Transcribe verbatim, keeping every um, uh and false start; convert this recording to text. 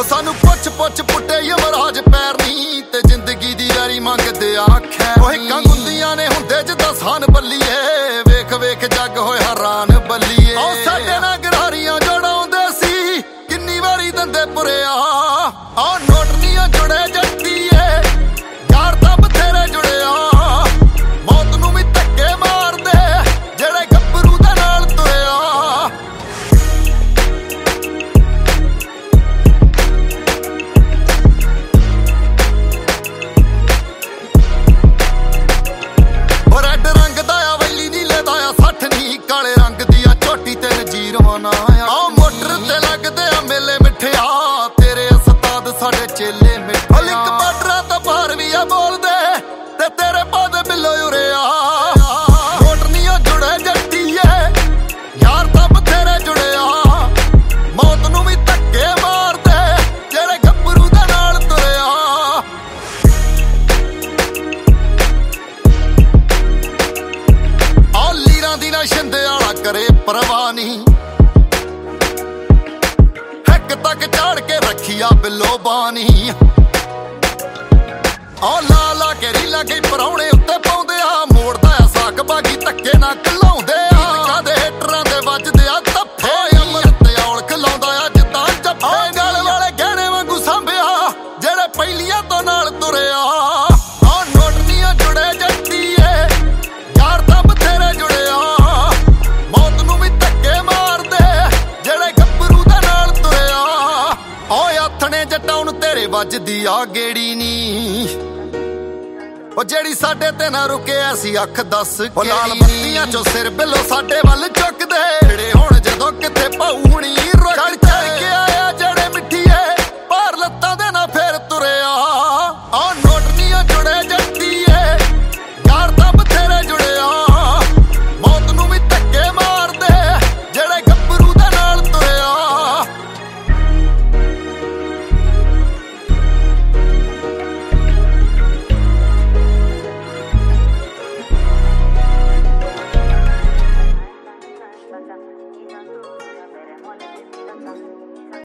ਉਹ ਸਾਨੂੰ ਪੁੱਛ ਪੁੱਛ ਪੁੱਟੇ ਯਮਰਾਜ ਪੈਰ ਨੀ ਤੇ ਜ਼ਿੰਦਗੀ ਦੀ ਯਾਰੀ ਮੰਗਦੇ ਆਖਿਆ ਉਹ ਹਿੱਕਾਂ ਗੁੰਦੀਆਂ ਨੇ ਹੁੰਦੇ ਜਿੱਦਾਂ ਸਾਨ ਬੱਲੀਏ ਵੇਖ ਵੇਖ ਜੱਗ ਹੋਏ ਹੈਰਾਨ ਬੱਲੀਏ ਉਹ ਸਾਡੇ ਨਾਲ ਗਰਾਰੀਆਂ ਜੜਾਉਂਦੇ ਸੀ ਕਿੰਨੀ ਵਾਰੀ ਦੰਦੇ ਪੁਰਿਆ ਆ ਨੋਟ ਨੀ ਜੁੜੇ ਜੱਟੀਏ ਯਾਰ ਤਾਂ ਬਥੇਰੇ ਜੁੜਿਆ ਮੌਤ ਨੂੰ ਵੀ ਧੱਕੇ ਮਾਰਦੇ ਜਿਹੜੇ ਗੱਭਰੂ ਦੇ ਨਾਲ ਤੁਰਿਆ ਉਹ ਰੈੱਡ ਰੰਗ ਦਾ ਆ ਵੈਲੀ ਨੀਲੇ ਦਾ ਆ ਸੱਠ ਨੀ ਕਾਲੇ ਰੰਗ ਦੀ ਆ ਝੋਟੀ ਤੇ ਨਜ਼ੀਰਵਾਂ ਨਾ ਆ ਮੋਟਰ ਤੇ ਲੱਗਦੇ ਆ ਮੇਲੇ ਮਿੱਠਿਆ ਤੇਰੇ ਉਸਤਾਦ ਸਾਡੇ ਚੇਲੇ ਮਿੱਠਿਆ ਲਿੰਕ ਬਾਰਡਰਾਂ ਤੋਂ ਪਾਰ ਵੀ ਆ ਬੋਲਦੇ ਤੇ ਤੇਰੇ ਪਾਦੇ ਬਿੱਲੋ ਉਰਿਆ ਨੋਟ ਨੀ ਜੁੜੇ ਜੱਟੀਏ ਯਾਰ ਤਾਂ ਬਥੇਰੇ ਜੁੜਿਆ ਮੌਤ ਨੂੰ ਵੀ ਧੱਕੇ ਮਾਰਦੇ ਜਿਹੜੇ ਗੱਭਰੂ ਦੇ ਨਾਲ ਤੁਰਿਆ ਆ ਲੀਰਾਂ ਦੀ ਨਾ ਸ਼ਿੰਦੇ ਵਾਲਾ ਕਰੇ ਪਰਵਾਹ ਨੀ ਹੱਕ ਤੱਕ ਝਾੜ ਕੇ ਰੱਖਿਆ ਬਿੱਲੋ ਬਾਨੀ ਆ ਲਾ ਲਾ ਕੇ ਰੀਲਾਂ ਕਈ ਪਰਾਉਣੇ ਉੱਤੇ ਪਾਉਂਦੇ ਆ ਮੋੜਦਾ ਆ ਸਾਕ ਬਾਗੀ ਧੱਕੇ ਨਾ ਘਲਾਉਂਦੇ ਆ ਕਾਦੇ ਹੇਟਰਾਂ ਦੇ ਵੱਜਦੇ ਆ ਧੱਫੇ ਅਮਰ ਤੇ ਔਲਖ ਲਾਉਂਦਾ ਆ ਜਿੱਦਾਂ ਜੱਫੇ ਗਲ ਵਾਲੇ ਗਹਿਣੇ ਵਾਂਗੂ ਸਾਂਭਿਆ ਜਿਹੜੇ ਪਹਿਲੀਆਂ ਤੋਂ ਨਾਲ ਤੁਰਿਆ ਆ ਨੋਟ ਨੀ ਜੁੜੇ ਜੱਟੀਏ ਯਾਰ ਤਾਂ ਬਥੇਰੇ ਜੁੜਿਆ ਮੌਤ ਨੂੰ ਵੀ ਧੱਕੇ ਮਾਰਦੇ ਜਿਹੜੇ ਗੱਭਰੂ ਦੇ ਨਾਲ ਤੁਰਿਆ ਓਏ ਆਥਣੇ ਜੱਟਾਂ ਨੂੰ ਤੇਰੇ ਵੱਜਦੀ ਆ ਗੇੜੀ ਨੀ ਉਹ ਜਿਹੜੀ ਸਾਡੇ ਤੇ ਨਾ ਰੁਕਿਆ ਸੀ ਅੱਖ ਦੱਸ ਉਹ ਲਾਲ ਬੱਤੀਆਂ ਚੋਂ ਸਿਰ ਬਿੱਲੋ ਸਾਡੇ ਵੱਲ ਚੁੱਕਦੇ ਜਿਹੜੇ ਹੁਣ ਜਦੋਂ ਕਿਤੇ ਭਾਊ ਹੁਣੀ ਰੁਕ ਚੜ ਗਿਆ